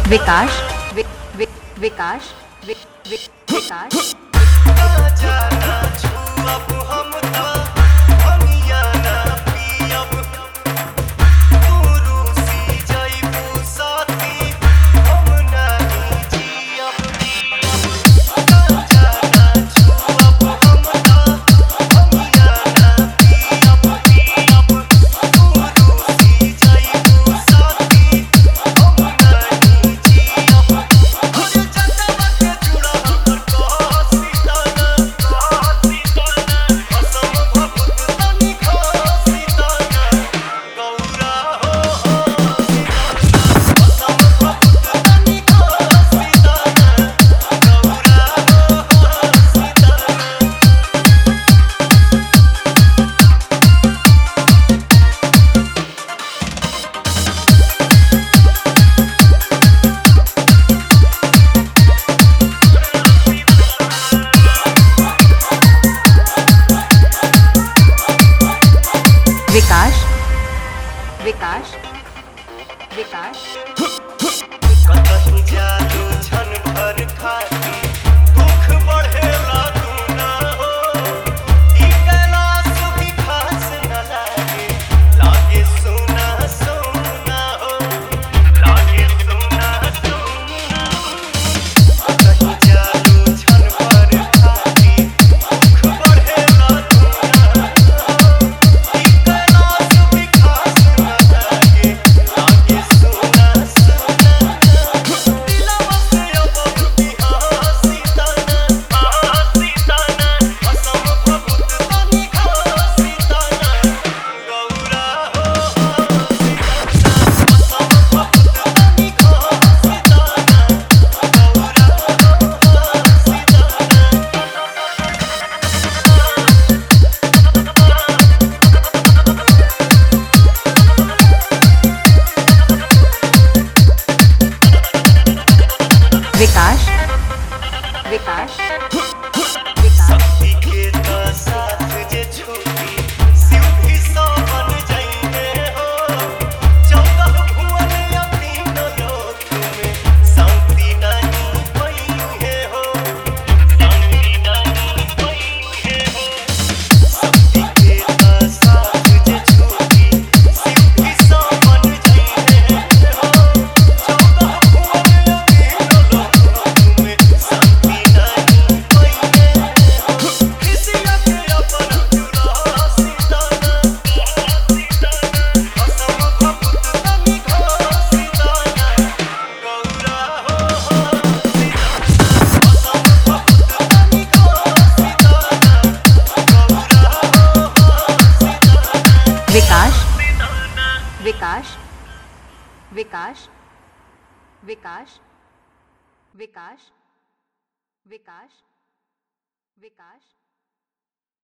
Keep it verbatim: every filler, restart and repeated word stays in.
विकास वि, वि, विकास वि, वि, विकास विकास विकास विकास कतहु जादू छन भर खाती दुख बढ़ेला तू ना हो ई कैलाश भी खास न लागे लागे सोना सोना हो लागे सोना सोना हो कतहु जादू छन भर खाती दुख बढ़ेला तू ना हो ई कैलाश भी खास न लागे लागे सोना सोना दिलवा से अब भी हंसी ताना हंसी ताना असम भभूत तनी खासी ताना गौरा हो हंसी ताना असम भभूत तनी खासी ताना गौरा हो हंसी विकास विकास विकास शक्ति के तो साथ जे छूटी शिव भी सौ बन जाइए हो चौदह भुवन या तीन लोक में शांति नहीं पइहे हो शांति नहीं पइहे हो शक्ति के तो साथ जे छूटी शिव भी सौ बन जाइए हो चौदह भुवन या तीन लोक में शांति नहीं पइहे हो किसिया के अपन जुड़ा सीताना सीताना असम भभूत तनी खासी ताना गौरा हो हंसी ताना असम भभूत तनी खासी ताना गौरा हो हंसी विकास ताना विकास विकास विकास विकास विकास विकास